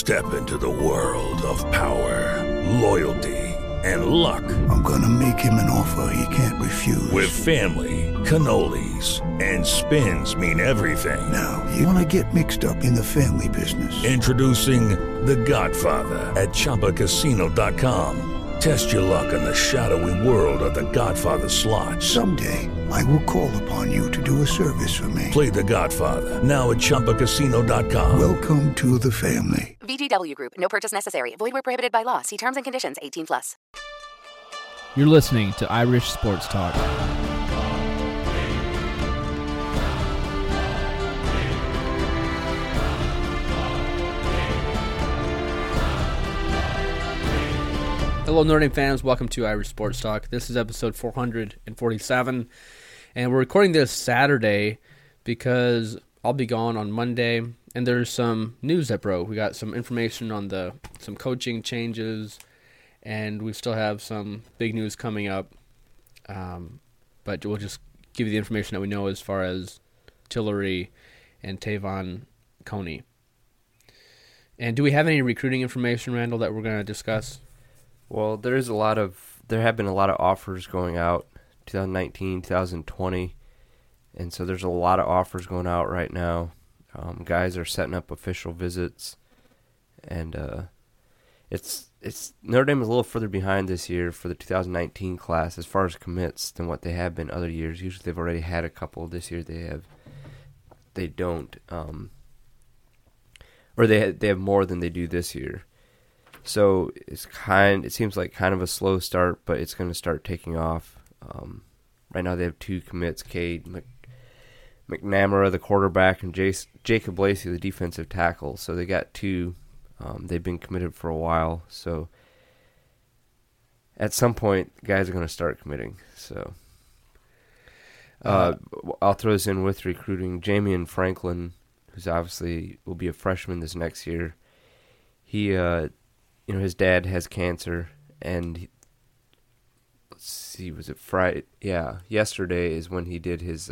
Step into the world of power, loyalty, and luck. I'm gonna make him an offer he can't refuse. With family, cannolis, and spins mean everything. Now, you wanna get mixed up in the family business. Introducing The Godfather at ChumbaCasino.com. Test your luck in the shadowy world of The Godfather slot. Someday, I will call upon you to do a service for me. Play The Godfather now at ChumbaCasino.com. Welcome to the family. VGW Group. No purchase necessary. Void where prohibited by law. See terms and conditions. 18+. You're listening to Irish Sports Talk. Hello, Notre Dame fans. Welcome to Irish Sports Talk. This is episode 447, and we're recording this Saturday because I'll be gone on Monday, and there's some news that broke. We got some information on some coaching changes, and we still have some big news coming up, but we'll just give you the information that we know as far as Tillery and Tavon Coney. And do we have any recruiting information, Randall, that we're going to discuss? Well, there have been a lot of offers going out, 2019, 2020, and so there's a lot of offers going out right now. Guys are setting up official visits, and it's Notre Dame is a little further behind this year for the 2019 class as far as commits than what they have been other years. Usually they've already had a couple. This year they don't, or they have more than they do this year. So it seems like kind of a slow start, but it's going to start taking off. Right now they have two commits, Cade McNamara, the quarterback, and Jacob Lacey, the defensive tackle. So they got two. They've been committed for a while. So at some point, guys are going to start committing. So I'll throw this in with recruiting. Jamian Franklin, who's obviously will be a freshman this next year. He his dad has cancer, and let's see, was it Friday? Yeah, yesterday is when he did his,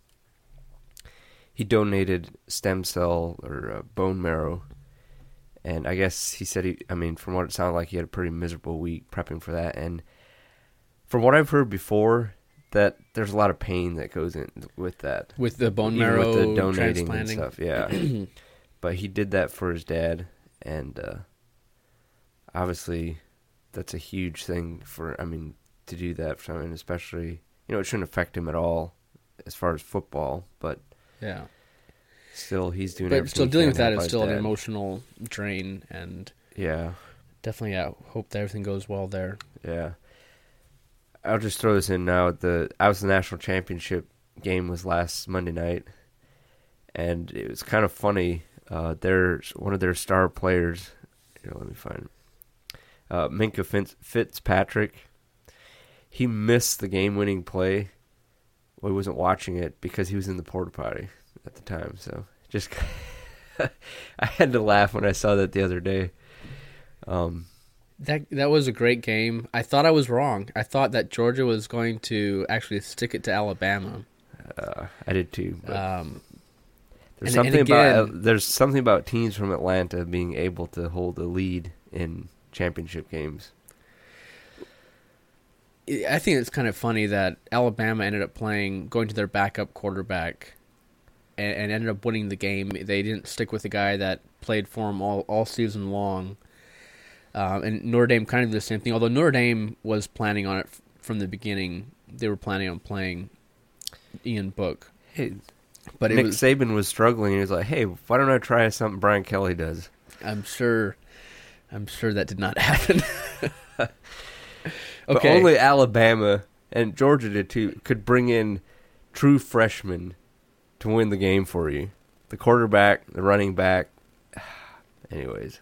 he donated stem cell or bone marrow, and I guess he said from what it sounded like, he had a pretty miserable week prepping for that, and from what I've heard before, that there's a lot of pain that goes in with that. With the bone marrow, with the donating and stuff, yeah. But he did that for his dad, and obviously, that's a huge thing to do that for someone, especially, it shouldn't affect him at all as far as football, but yeah, still he's doing everything. But still dealing with that is still dad. an emotional drain, and yeah, definitely, hope that everything goes well there. Yeah, I'll just throw this in now. The national championship game was last Monday night, and it was kind of funny. There's one of their star players. Let me find it. Minkah Fitzpatrick, he missed the game-winning play. Well, he wasn't watching it because he was in the porta potty at the time. So just, I had to laugh when I saw that the other day. That was a great game. I thought I was wrong. I thought that Georgia was going to actually stick it to Alabama. I did too. There's something about teams from Atlanta being able to hold a lead in championship games. I think it's kind of funny that Alabama ended up going to their backup quarterback and ended up winning the game. They didn't stick with the guy that played for them all season long. And Notre Dame kind of did the same thing, although Notre Dame was planning on it from the beginning. They were planning on playing Ian Book. Hey, but Nick Saban was struggling. He was like, hey, why don't I try something Brian Kelly does? I'm sure that did not happen. But only Alabama, and Georgia did too, could bring in true freshmen to win the game for you. The quarterback, the running back. Anyways.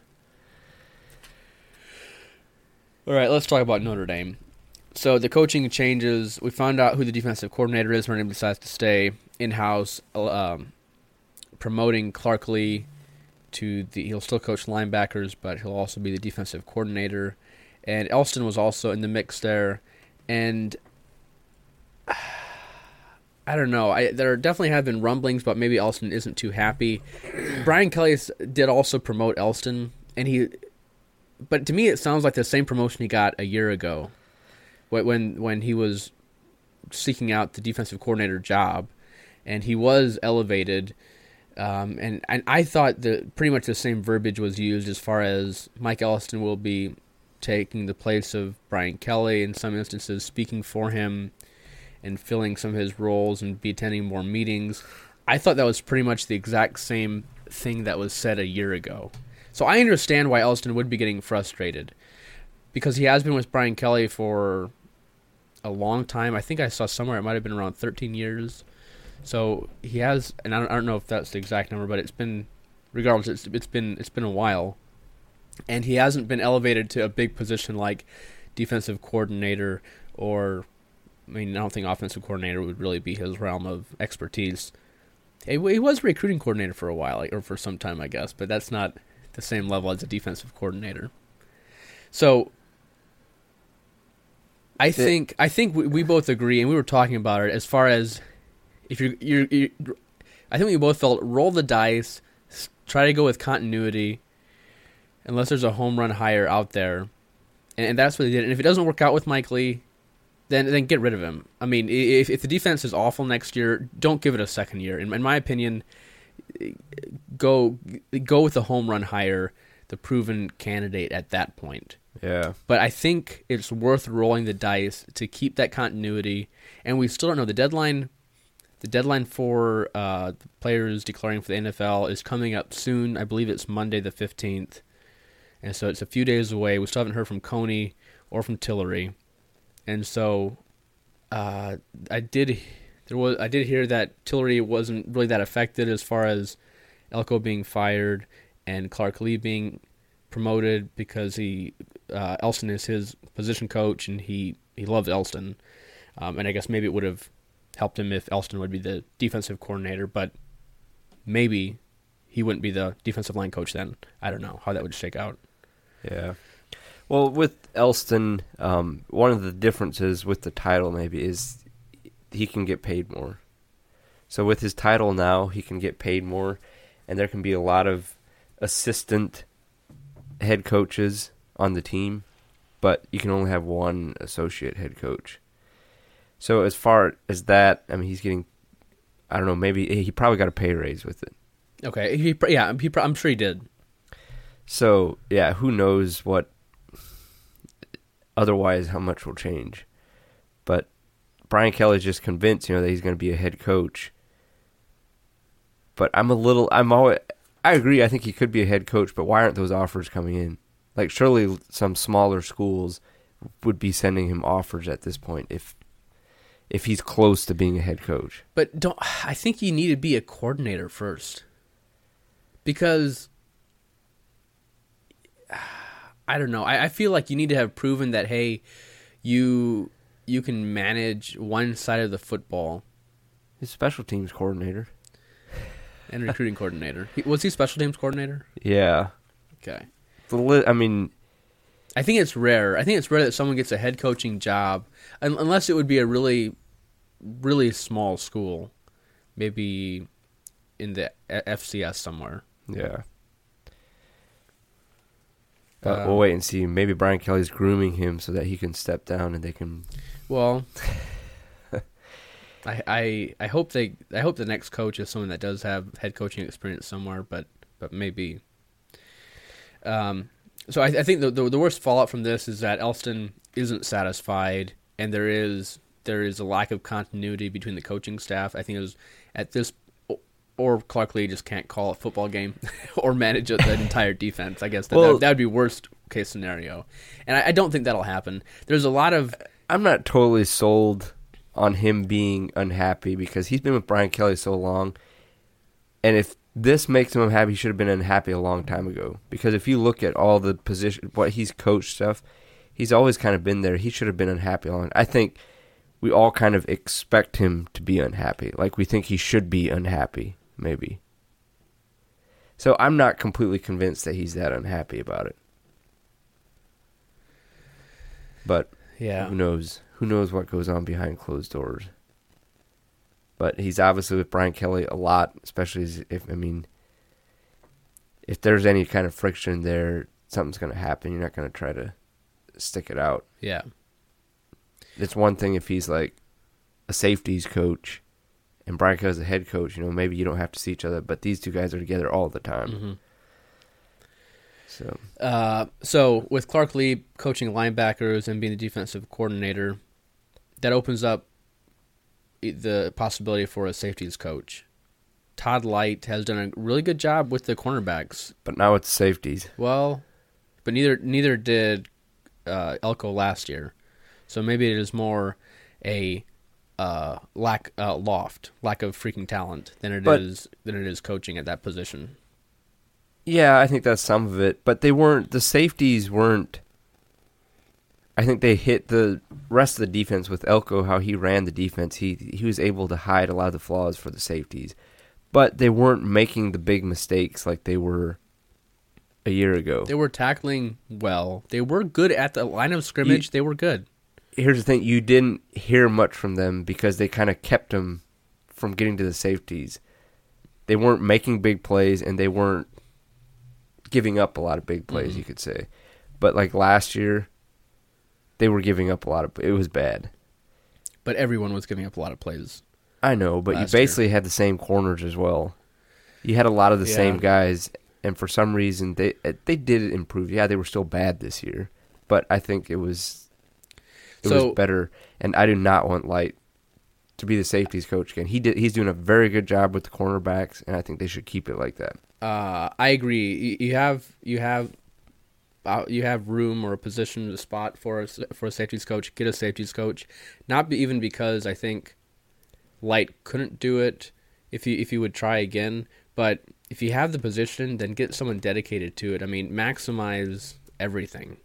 All right, let's talk about Notre Dame. So the coaching changes. We found out who the defensive coordinator is. Notre Dame decides to stay in-house, promoting Clark Lee he'll still coach linebackers, but he'll also be the defensive coordinator. And Elston was also in the mix there. And I don't know. There definitely have been rumblings, but maybe Elston isn't too happy. Brian Kelly did also promote Elston but to me it sounds like the same promotion he got a year ago, when he was seeking out the defensive coordinator job, and he was elevated. And I thought that pretty much the same verbiage was used as far as Mike Elston will be taking the place of Brian Kelly in some instances, speaking for him and filling some of his roles and be attending more meetings. I thought that was pretty much the exact same thing that was said a year ago. So I understand why Elston would be getting frustrated, because he has been with Brian Kelly for a long time. I think I saw somewhere it might have been around 13 years. So he has, and I don't know if that's the exact number, but it's been, regardless, it's been a while, and he hasn't been elevated to a big position like defensive coordinator, or, I mean, I don't think offensive coordinator would really be his realm of expertise. He was a recruiting coordinator for a while, or for some time, I guess, but that's not the same level as a defensive coordinator. So I think we both agree, and we were talking about it as far as if you I think we both felt roll the dice, try to go with continuity, unless there's a home run hire out there, and that's what they did. And if it doesn't work out with Mike Lee, then get rid of him. I mean, if the defense is awful next year, don't give it a second year. In my opinion, go with the home run hire, the proven candidate at that point. Yeah. But I think it's worth rolling the dice to keep that continuity, and we still don't know the deadline. The deadline for the players declaring for the NFL is coming up soon. I believe it's Monday the 15th, and so it's a few days away. We still haven't heard from Coney or from Tillery. And so, I did hear that Tillery wasn't really that affected as far as Elko being fired and Clark Lee being promoted, because Elston is his position coach and he loves Elston. And I guess maybe it would have helped him if Elston would be the defensive coordinator, but maybe he wouldn't be the defensive line coach then. I don't know how that would shake out. Yeah. Well, with Elston, one of the differences with the title maybe is he can get paid more. So with his title now, he can get paid more, and there can be a lot of assistant head coaches on the team, but you can only have one associate head coach. So as far as that, I mean, he's getting, I don't know, maybe he probably got a pay raise with it. Okay, I'm sure he did. So, yeah, who knows what, otherwise how much will change. But Brian Kelly's just convinced, that he's going to be a head coach. But I agree, I think he could be a head coach, but why aren't those offers coming in? Like, surely some smaller schools would be sending him offers at this point if he's close to being a head coach. But I think you need to be a coordinator first. Because I don't know. I feel like you need to have proven that, hey, you can manage one side of the football. He's special teams coordinator. And recruiting coordinator. Was he special teams coordinator? Yeah. Okay. I mean, I think it's rare. I think it's rare that someone gets a head coaching job, unless it would be a really, really small school, maybe in the FCS somewhere. Yeah. We'll wait and see. Maybe Brian Kelly's grooming him so that he can step down and they can. Well, I hope the next coach is someone that does have head coaching experience somewhere, but maybe. So I think the worst fallout from this is that Elston isn't satisfied, and there is a lack of continuity between the coaching staff. I think it was at this. Or Clark Lee just can't call a football game or manage an entire defense. I guess that would be worst case scenario. And I don't think that'll happen. There's a lot of... I'm not totally sold on him being unhappy because he's been with Brian Kelly so long. And if this makes him unhappy, he should have been unhappy a long time ago. Because if you look at all the position, what he's coached stuff, he's always kind of been there. He should have been unhappy long. I think we all kind of expect him to be unhappy. Like we think he should be unhappy. Maybe. So I'm not completely convinced that he's that unhappy about it. But yeah, who knows? Who knows what goes on behind closed doors? But he's obviously with Brian Kelly a lot, especially if if there's any kind of friction there, something's going to happen. You're not going to try to stick it out. Yeah. It's one thing if he's like a safeties coach and Brian Kelly's the head coach, maybe you don't have to see each other, but these two guys are together all the time. So with Clark Lee coaching linebackers and being the defensive coordinator, that opens up the possibility for a safeties coach. Todd Light has done a really good job with the cornerbacks. But now it's safeties. Well, but neither did Elko last year. So maybe it is more a lack of freaking talent than it is coaching at that position. Yeah, I think that's some of it. But the safeties weren't. I think they hit the rest of the defense with Elko, how he ran the defense. He was able to hide a lot of the flaws for the safeties. But they weren't making the big mistakes like they were a year ago. They were tackling well. They were good at the line of scrimmage. They were good. Here's the thing. You didn't hear much from them because they kind of kept them from getting to the safeties. They weren't making big plays, and they weren't giving up a lot of big plays, you could say. But like last year, they were giving up a lot of. It was bad. But everyone was giving up a lot of plays. I know, but you basically had the same corners as well. You had a lot of the same guys, and for some reason they did improve. Yeah, they were still bad this year, but I think it was better. And I do not want Light to be the safeties coach again. He's doing a very good job with the cornerbacks, and I think they should keep it like that. I agree. You have room or a position, a spot for a safeties coach. Get a safeties coach, even because I think Light couldn't do it if you would try again. But if you have the position, then get someone dedicated to it. I mean, maximize everything.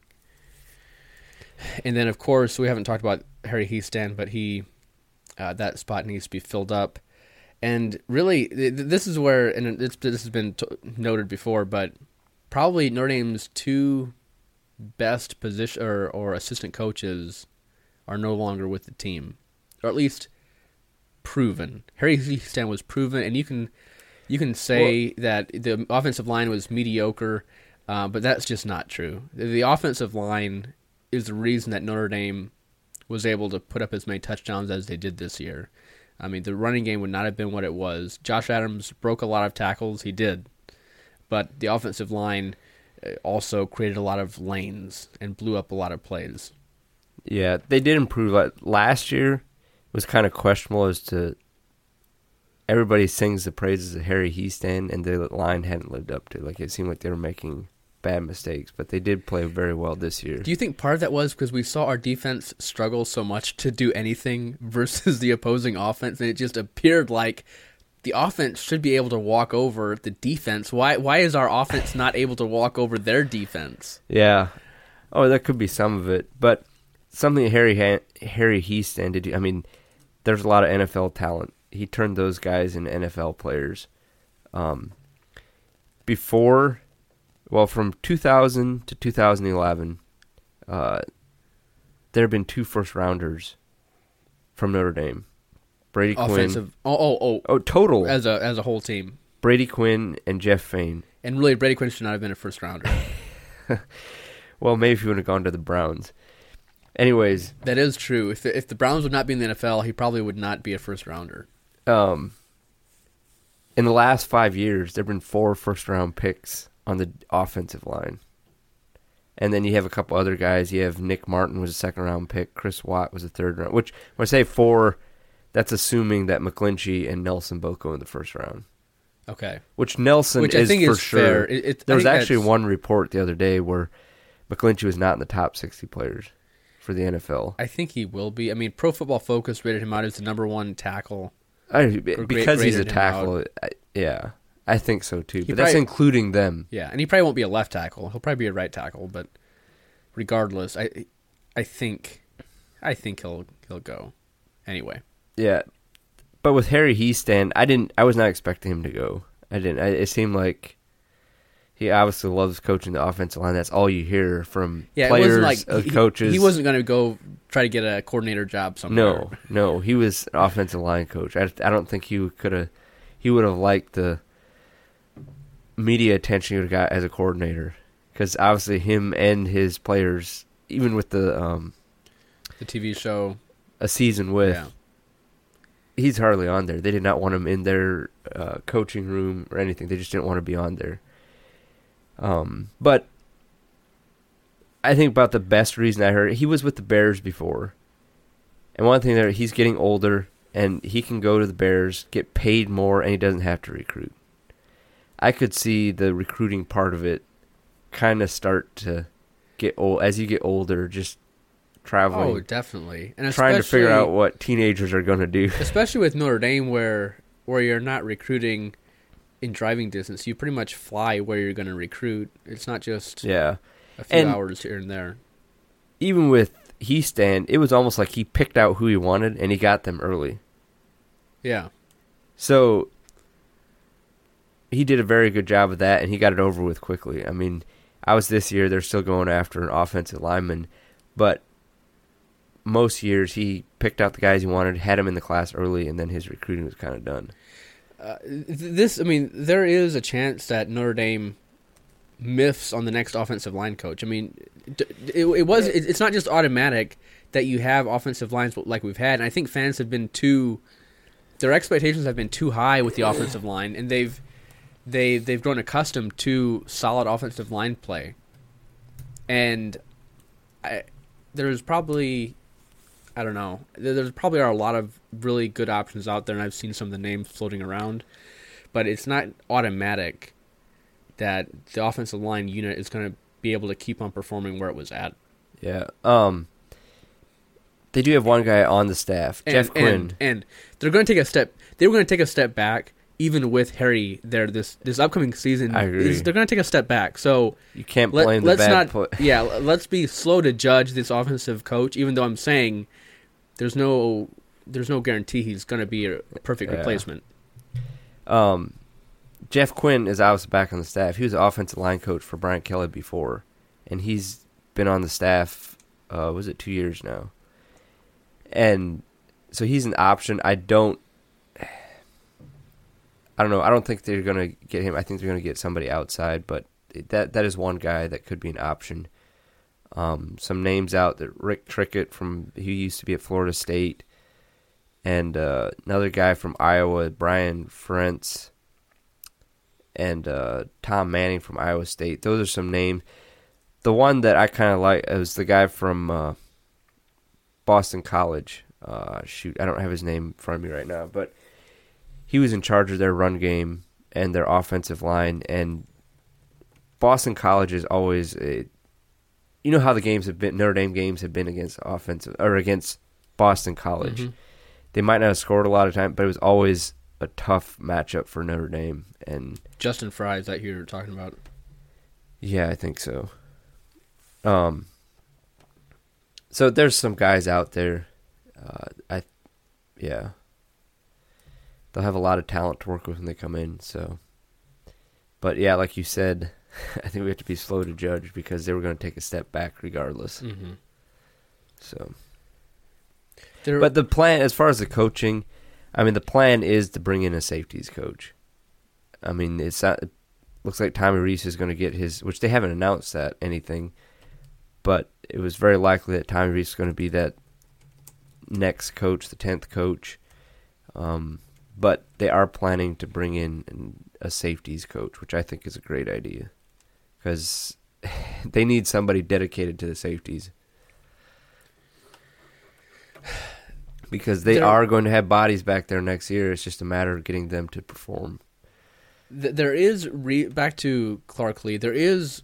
And then, of course, we haven't talked about Harry Hiestand, but that spot needs to be filled up. And really, this is where, and this has been noted before, but probably Notre Dame's two best position or assistant coaches are no longer with the team, or at least proven. Harry Hiestand was proven, and you can say that the offensive line was mediocre, but that's just not true. The offensive line is the reason that Notre Dame was able to put up as many touchdowns as they did this year. I mean, the running game would not have been what it was. Josh Adams broke a lot of tackles. He did. But the offensive line also created a lot of lanes and blew up a lot of plays. Yeah, they did improve. Last year was kind of questionable as to everybody sings the praises of Harry Hiestand, and the line hadn't lived up to. It seemed like they were making bad mistakes, but they did play very well this year. Do you think part of that was because we saw our defense struggle so much to do anything versus the opposing offense, and it just appeared like the offense should be able to walk over the defense? Why is our offense not able to walk over their defense? Yeah. Oh, that could be some of it. But something Harry Hiestand did, I mean, there's a lot of NFL talent. He turned those guys into NFL players. From 2000 to 2011, there have been 2 first-rounders from Notre Dame. Brady Offensive. Quinn. Total. As a whole team. Brady Quinn and Jeff Fain. And really, Brady Quinn should not have been a first-rounder. Well, maybe if he would have gone to the Browns. Anyways. That is true. If the Browns would not be in the NFL, he probably would not be a first-rounder. In the last 5 years, there have been 4 first-round picks on the offensive line. And then you have a couple other guys. You have Nick Martin was a second-round pick. Chris Watt was a third-round. Which, when I say 4, that's assuming that McGlinchey and Nelson both go in the first round. Okay. Which Nelson I think for is sure. Fair. There was actually one report the other day where McGlinchey was not in the top 60 players for the NFL. I think he will be. I mean, Pro Football Focus rated him out as the number 1 tackle. Because he's a tackle, yeah. I think so, too. But that's including them. Yeah, and he probably won't be a left tackle. He'll probably be a right tackle. But regardless, I think he'll go. Anyway. Yeah. But with Harry Hiestand, I was not expecting him to go. It seemed like he obviously loves coaching the offensive line. That's all you hear from players, coaches. He wasn't going to go try to get a coordinator job somewhere. No. He was an offensive line coach. I don't think he would have liked the media attention he would have got as a coordinator. Because obviously him and his players, even with the TV show, A Season With, yeah. he's hardly on there. They did not want him in their coaching room or anything. They just didn't want to be on there. But I think about the best reason I heard, he was with the Bears before. And one thing that he's getting older, and he can go to the Bears, get paid more, and he doesn't have to recruit. I could see the recruiting part of it kind of start to get old as you get older, just traveling. Oh, definitely. And trying to figure out what teenagers are going to do. Especially with Notre Dame, where you're not recruiting in driving distance. You pretty much fly where you're going to recruit. It's not just a few hours here and there. Even with Heastand, it was almost like he picked out who he wanted, and he got them early. Yeah. So he did a very good job of that, and he got it over with quickly. I mean, I was this year, they're still going after an offensive lineman, but most years he picked out the guys he wanted, had them in the class early, and then his recruiting was kind of done. There is a chance that Notre Dame miffs on the next offensive line coach. I mean, it's not just automatic that you have offensive lines like we've had, and I think fans have been their expectations have been too high with the offensive line, and they've grown accustomed to solid offensive line play. And there's probably are a lot of really good options out there, and I've seen some of the names floating around, but it's not automatic that the offensive line unit is going to be able to keep on performing where it was at. Yeah. They do have one guy on the staff, Jeff Quinn. And they're going to take a step. They were going to take a step back, even with Harry there this upcoming season. I agree. They're going to take a step back. So you can't blame the bad play. Yeah, let's be slow to judge this offensive coach, even though I'm saying there's no guarantee he's going to be a perfect replacement. Jeff Quinn is obviously back on the staff. He was an offensive line coach for Brian Kelly before, and he's been on the staff, 2 years now? And so he's an option. I don't know. I don't think they're going to get him. I think they're going to get somebody outside, but that is one guy that could be an option. Some names out that Rick Trickett who used to be at Florida State, and another guy from Iowa, Brian Ferentz, and Tom Manning from Iowa State. Those are some names. The one that I kind of like is the guy from Boston College. I don't have his name in front of me right now, but he was in charge of their run game and their offensive line. And Boston College is always you know how the games have been. Notre Dame games have been against Boston College. Mm-hmm. They might not have scored a lot of time, but it was always a tough matchup for Notre Dame. And Justin Fry, is that who you're talking about? Yeah, I think so. So there's some guys out there. They'll have a lot of talent to work with when they come in. So, but yeah, like you said, I think we have to be slow to judge because they were going to take a step back regardless. Mm-hmm. So, but the plan, as far as the coaching, the plan is to bring in a safeties coach. It looks like Tommy Rees is going to get his, which they haven't announced anything, but it was very likely that Tommy Rees is going to be that next coach, the 10th coach. But they are planning to bring in a safeties coach, which I think is a great idea because they need somebody dedicated to the safeties. Because they are going to have bodies back there next year. It's just a matter of getting them to perform. There is back to Clark Lea. There is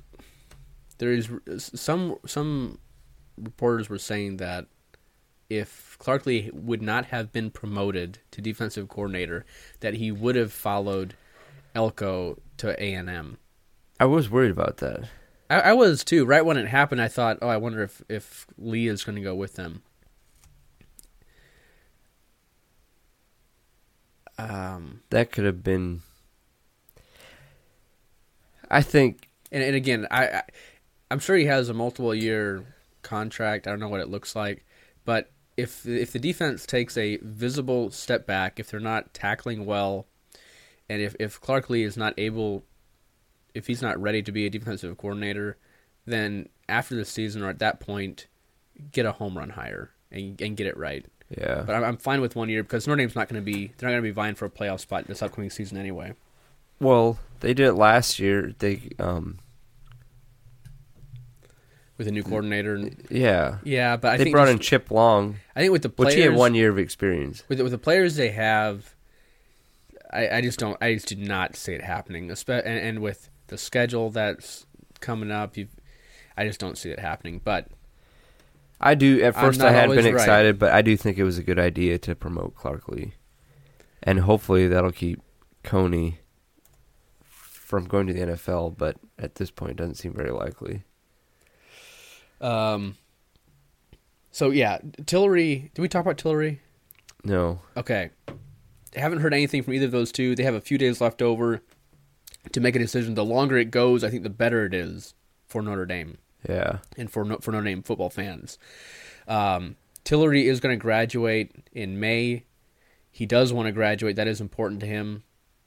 some reporters were saying that if Clark Lea would not have been promoted to defensive coordinator, that he would have followed Elko to A&M. I was worried about that. I was too. Right when it happened, I thought, I wonder if Lee is going to go with them. That could have been. I think, and again, I'm sure he has a multiple-year contract. I don't know what it looks like, but if the defense takes a visible step back, if they're not tackling well, and if Clark Lea is not able he's not ready to be a defensive coordinator, then after the season or at that point, get a home run hire and get it right. Yeah. But I'm fine with 1 year because Notre Dame's not going to be vying for a playoff spot this upcoming season anyway. Well, they did it last year. They with a new coordinator. Yeah, but they brought in Chip Long. I think with the players, which he had 1 year of experience. With the players they have, I just do not see it happening. And with the schedule that's coming up, I just don't see it happening. But I do. At first, I hadn't been excited, right. But I do think it was a good idea to promote Clark Lee, and hopefully that'll keep Coney from going to the NFL. But at this point, it doesn't seem very likely. So yeah, Tillery. Did we talk about Tillery? No. Okay. I haven't heard anything from either of those two. They have a few days left over to make a decision. The longer it goes, I think the better it is for Notre Dame. Yeah. And for Notre Dame football fans. Tillery is going to graduate in May. He does want to graduate. That is important to him.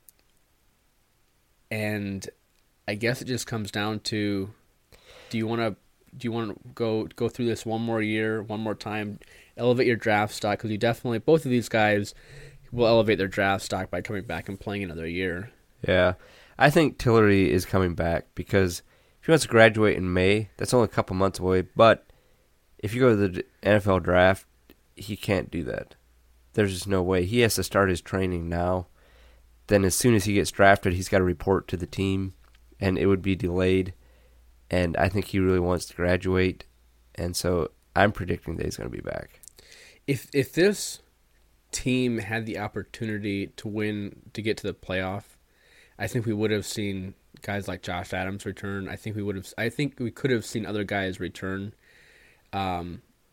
And I guess it just comes down to, do you want to go through this one more year, one more time, elevate your draft stock? Because you definitely, both of these guys will elevate their draft stock by coming back and playing another year. Yeah. I think Tillery is coming back because if he wants to graduate in May, that's only a couple months away. But if you go to the NFL draft, he can't do that. There's just no way. He has to start his training now. Then as soon as he gets drafted, he's got to report to the team, and it would be delayed. And I think he really wants to graduate, and so I'm predicting that he's going to be back. If this team had the opportunity to win, to get to the playoff, I think we would have seen guys like Josh Adams return. I think we could have seen other guys return. But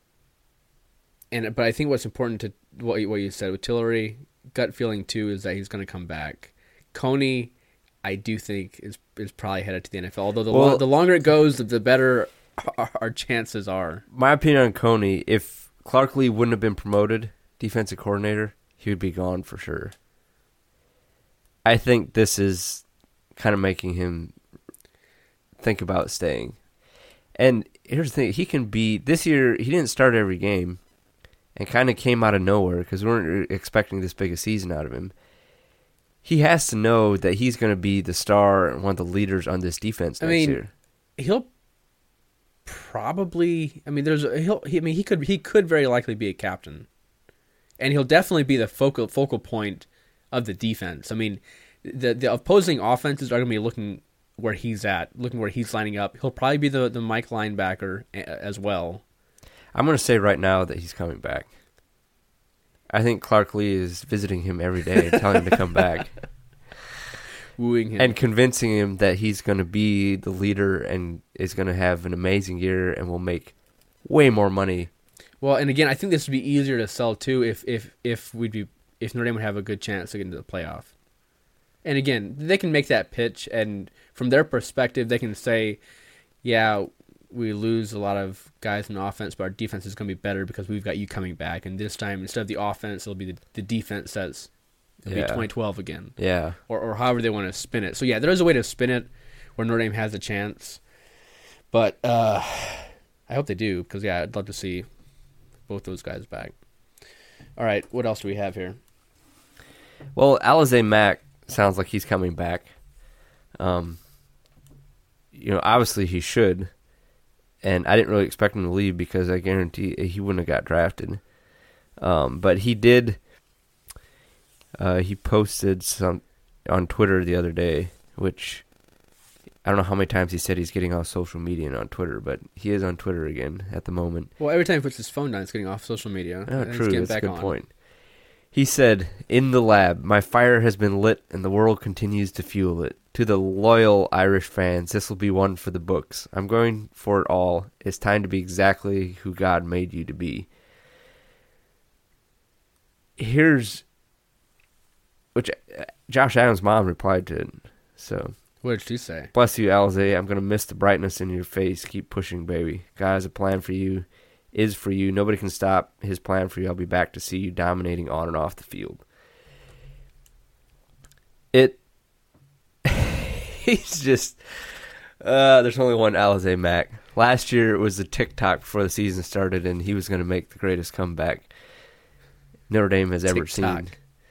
I think what's important to what you said with Tillery, gut feeling too, is that he's going to come back. Coney, I do think is probably headed to the NFL. Although the longer it goes, the better our chances are. My opinion on Coney, if Clark Lee wouldn't have been promoted defensive coordinator, he would be gone for sure. I think this is kind of making him think about staying. And here's the thing, he can be, this year, he didn't start every game and kind of came out of nowhere because we weren't expecting this big a season out of him. He has to know that he's going to be the star and one of the leaders on this defense next year. He'll probably, he could very likely be a captain. And he'll definitely be the focal point of the defense. I mean, the opposing offenses are going to be looking where he's lining up. He'll probably be the Mike linebacker as well. I'm going to say right now that he's coming back. I think Clark Lee is visiting him every day, telling him to come back. Wooing him. And convincing him that he's going to be the leader and is going to have an amazing year and will make way more money. Well, and again, I think this would be easier to sell too if Notre Dame would have a good chance to get into the playoff. And again, they can make that pitch, and from their perspective, they can say, yeah, we lose a lot of guys in offense, but our defense is going to be better because we've got you coming back. And this time, instead of the offense, it'll be the defense says it'll be 2012 again. Yeah. Or however they want to spin it. So, yeah, there is a way to spin it where Notre Dame has a chance. But I hope they do because, yeah, I'd love to see both those guys back. All right, what else do we have here? Well, Alize Mack sounds like he's coming back. Obviously he should. And I didn't really expect him to leave because I guarantee he wouldn't have got drafted. But he did. He posted some on Twitter the other day, which I don't know how many times he said he's getting off social media and on Twitter, but he is on Twitter again at the moment. Well, every time he puts his phone down, he's getting off social media. Oh, true. That's a good point. He said, "In the lab, my fire has been lit and the world continues to fuel it. To the loyal Irish fans, this will be one for the books. I'm going for it all. It's time to be exactly who God made you to be." Which Josh Adams' mom replied to it. So, what did she say? "Bless you, Alize. I'm going to miss the brightness in your face. Keep pushing, baby. God has a plan for you. Is for you. Nobody can stop his plan for you. I'll be back to see you dominating on and off the field." He's just there's only one Alizé Mack. Last year it was the TikTok before the season started, and he was going to make the greatest comeback Notre Dame has ever seen.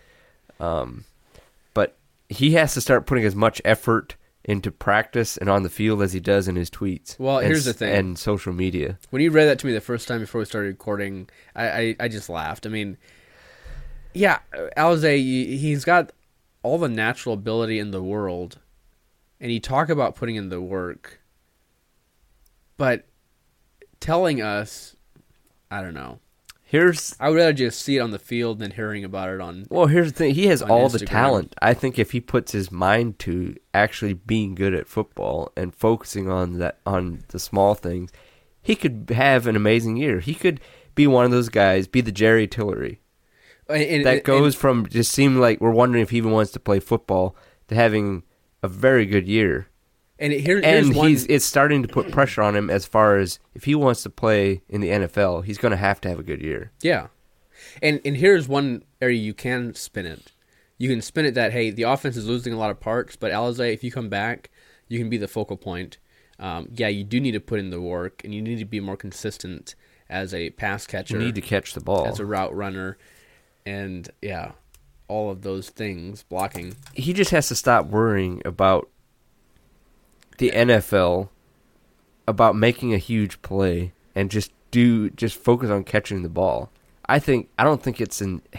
But he has to start putting as much effort into practice and on the field as he does in his tweets. Well, here's the thing. And social media. When you read that to me the first time before we started recording, I just laughed. I mean, yeah, Alizé, he's got all the natural ability in the world, and you talk about putting in the work, but telling us, I don't know. I would rather just see it on the field than hearing about it on. Well, here's the thing. He has all Instagram. the talent. I think if he puts his mind to actually being good at football and focusing on the small things, he could have an amazing year. He could be one of those guys, be the Jerry Tillery. That goes from just seeming like we're wondering if he even wants to play football to having a very good year. It's starting to put pressure on him as far as if he wants to play in the NFL, he's going to have a good year. Yeah. And here's one area you can spin it. You can spin it that, hey, the offense is losing a lot of parts, but Alizé, if you come back, you can be the focal point. Yeah, you do need to put in the work, and you need to be more consistent as a pass catcher. You need to catch the ball. As a route runner. And, yeah, all of those things, blocking. He just has to stop worrying about the NFL, about making a huge play, and just focus on catching the ball. I think it's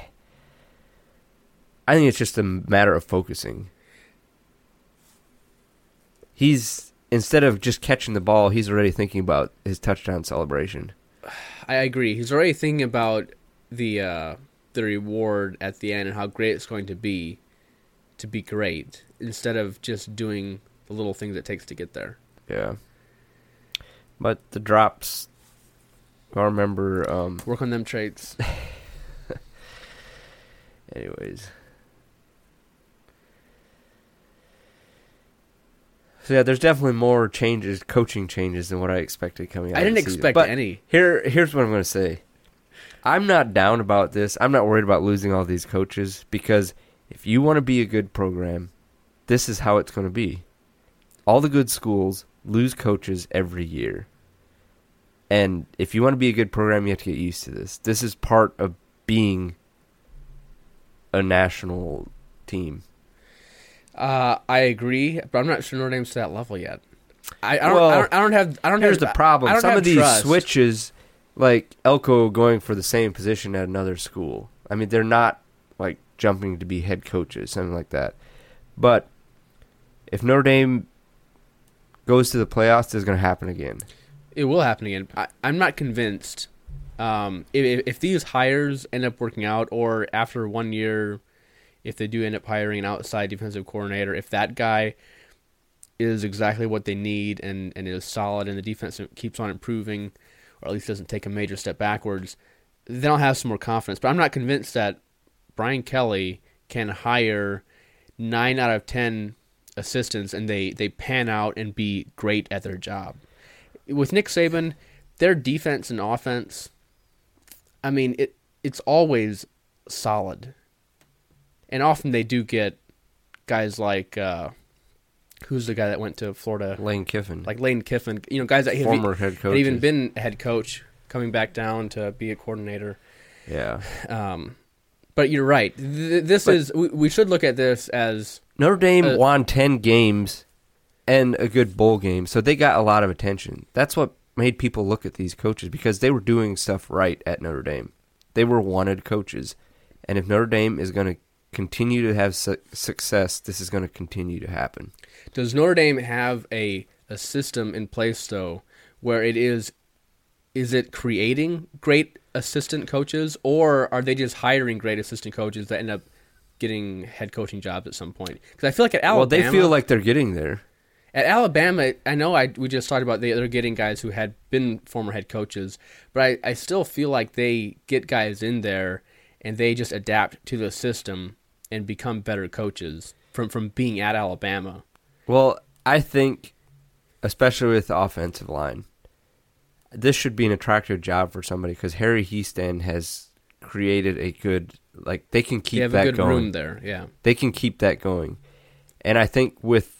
just a matter of focusing. Instead of just catching the ball, he's already thinking about his touchdown celebration. I agree. He's already thinking about the reward at the end and how great it's going to be great, instead of just doing the little things it takes to get there. Yeah. But the drops, I remember... work on them traits. Anyways. So yeah, there's definitely more coaching changes than what I expected coming out. I didn't expect any. Here's what I'm going to say. I'm not down about this. I'm not worried about losing all these coaches, because if you want to be a good program, this is how it's going to be. All the good schools lose coaches every year. And if you want to be a good program, you have to get used to this. This is part of being a national team. I agree, but I'm not sure Notre Dame's to that level yet. Here's the problem. Some of these switches, like Elko going for the same position at another school. I mean, they're not like jumping to be head coaches, something like that. But if Notre Dame goes to the playoffs, this is going to happen again. It will happen again. I'm not convinced. If these hires end up working out, or after 1 year, if they do end up hiring an outside defensive coordinator, if that guy is exactly what they need and is solid, and the defense keeps on improving, or at least doesn't take a major step backwards, then I'll have some more confidence. But I'm not convinced that Brian Kelly can hire 9 out of 10 assistants and they pan out and be great at their job. With Nick Saban, their defense and offense, I mean, it's always solid. And often they do get guys like, who's the guy that went to Florida? Lane Kiffin. Like Lane Kiffin. You know, guys that former head coach, had even been a head coach, coming back down to be a coordinator. Yeah. But you're right. We should look at this as... Notre Dame won 10 games and a good bowl game, so they got a lot of attention. That's what made people look at these coaches, because they were doing stuff right at Notre Dame. They were wanted coaches. And if Notre Dame is going to continue to have success, this is going to continue to happen. Does Notre Dame have a system in place, though, where is it creating great assistant coaches, or are they just hiring great assistant coaches that end up getting head coaching jobs at some point? Because I feel like at Alabama... Well, they feel like they're getting there. At Alabama, I know we just talked about they're getting guys who had been former head coaches, but I still feel like they get guys in there and they just adapt to the system and become better coaches from being at Alabama. Well, I think, especially with the offensive line, this should be an attractive job for somebody, because Harry Hiestand has created a good, they can keep that going. They have a good room there, yeah. They can keep that going. And I think with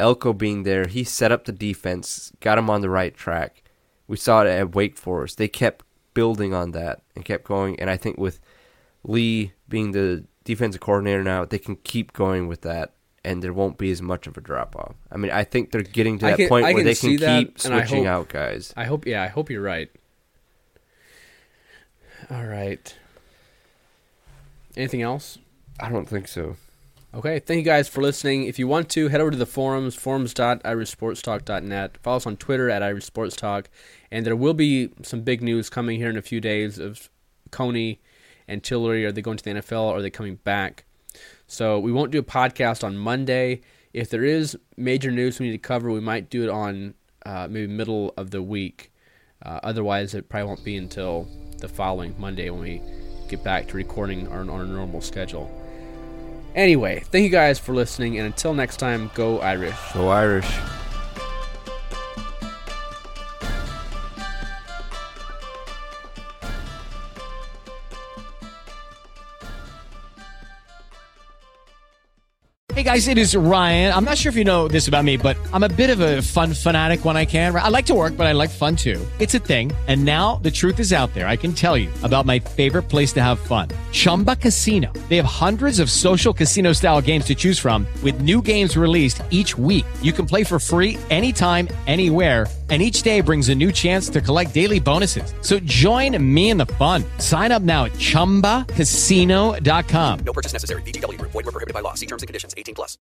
Elko being there, he set up the defense, got him on the right track. We saw it at Wake Forest. They kept building on that and kept going. And I think with Lee being the defensive coordinator now, they can keep going with that, and there won't be as much of a drop-off. I mean, I think they're getting to that point where they can keep switching out guys. I hope you're right. All right. Anything else? I don't think so. Okay, thank you guys for listening. If you want to, head over to the forums, forums.irishsportstalk.net. Follow us on Twitter at irishsportstalk. And there will be some big news coming here in a few days of Coney and Tillery. Are they going to the NFL or are they coming back? So we won't do a podcast on Monday. If there is major news we need to cover, we might do it on maybe middle of the week. Otherwise, it probably won't be until the following Monday when we get back to recording on our normal schedule. Anyway, thank you guys for listening, and until next time, go Irish. Go Irish. Hey guys, it is Ryan. I'm not sure if you know this about me, but I'm a bit of a fun fanatic when I can. I like to work, but I like fun too. It's a thing. And now the truth is out there. I can tell you about my favorite place to have fun. Chumba Casino. They have hundreds of social casino style games to choose from with new games released each week. You can play for free anytime, anywhere. And each day brings a new chance to collect daily bonuses. So join me in the fun. Sign up now at ChumbaCasino.com. No purchase necessary. VGW Group. Void where prohibited by law. See terms and conditions. 18+.